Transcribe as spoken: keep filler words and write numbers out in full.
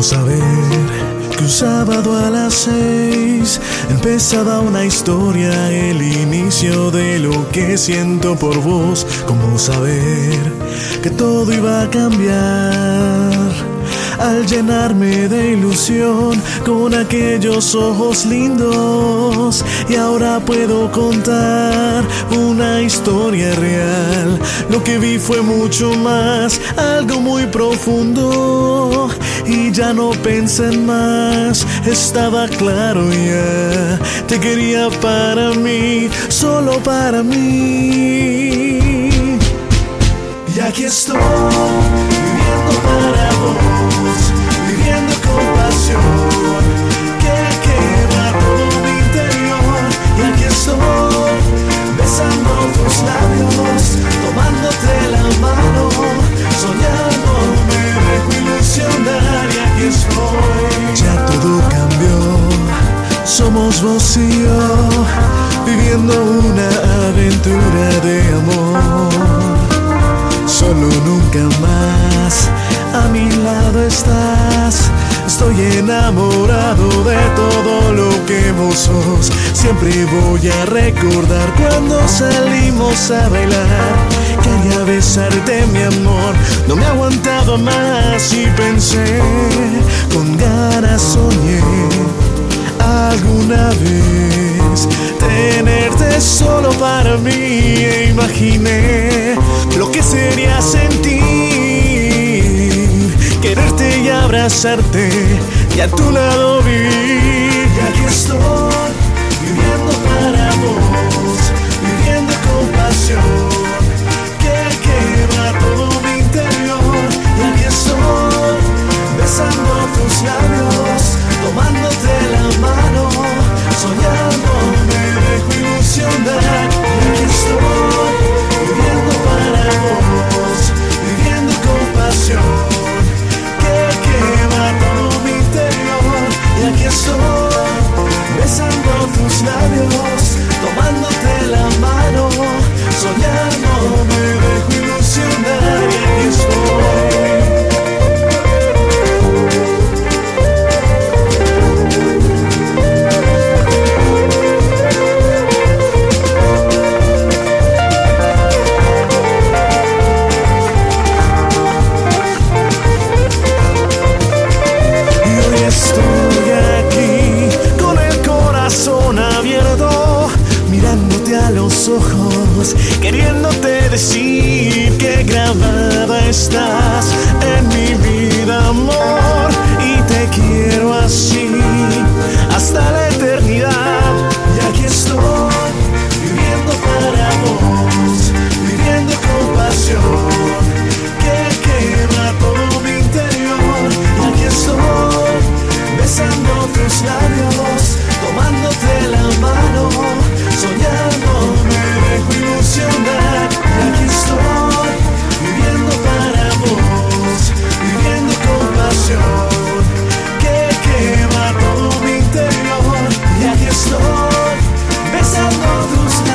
saber que un sábado a las seis empezaba una historia, el inicio de lo que siento por vos. Cómo saber que todo iba a cambiar al llenarme de ilusión con aquellos ojos lindos. Y ahora puedo contar una historia real. Lo que vi fue mucho más, algo muy profundo. Y ya no pensé en más, estaba claro ya. Te quería para mí, solo para mí. Y aquí estoy, viviendo para vos, viviendo con pasión, que quema todo mi interior. Y aquí estoy, besando tus labios, tomándote la mano, soñando me dejo ilusionar. Y aquí estoy, ya todo cambió, somos vos y yo, viviendo una aventura de amor. Solo nunca más a mi lado estás. Estoy enamorado de todo lo que vos sos. Siempre voy a recordar cuando salimos a bailar. Quería besarte, mi amor, no me aguantaba más y pensé, con ganas soñé alguna vez tenerte solo para mí, e imaginé lo que sería sentir, quererte y abrazarte y a tu lado vivir. Y aquí estoy, viviendo para vos, viviendo con pasión, que quema todo mi interior. Y aquí estoy, besando tus labios, tomándote la mano, soñando me dejo ilusionar. Y aquí estoy, viviendo para vos, viviendo con pasión, que quema todo mi interior. Y aquí estoy, besando tus labios, tomándote la mano, soñando me dejo ilusionar. Y aquí estoy. Estoy aquí con el corazón abierto, mirándote a los ojos, queriéndote decir que grabada estás en mi vida, amor, y te quiero así hasta la eternidad. Y aquí estoy, viviendo para vos, viviendo con pasión, que quema todo mi interior. Y aquí estoy, besando tus labios, tomándote la mano, soñando me dejo ilusionar. Y aquí estoy, viviendo para vos, viviendo con pasión, que quema todo mi interior. Y aquí estoy, besando tus labios,